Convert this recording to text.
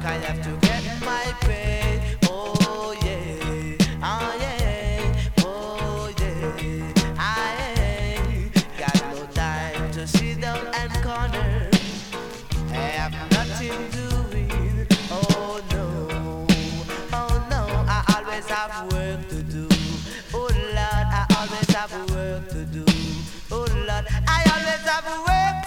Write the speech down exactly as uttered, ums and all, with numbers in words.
I have to get my pay. Oh yeah, oh yeah, oh yeah. I ain't got no time to sit down and corner. Have nothing doing. Oh no, oh no. I always have work to do. Oh Lord, I always have work to do. Oh Lord, I always have work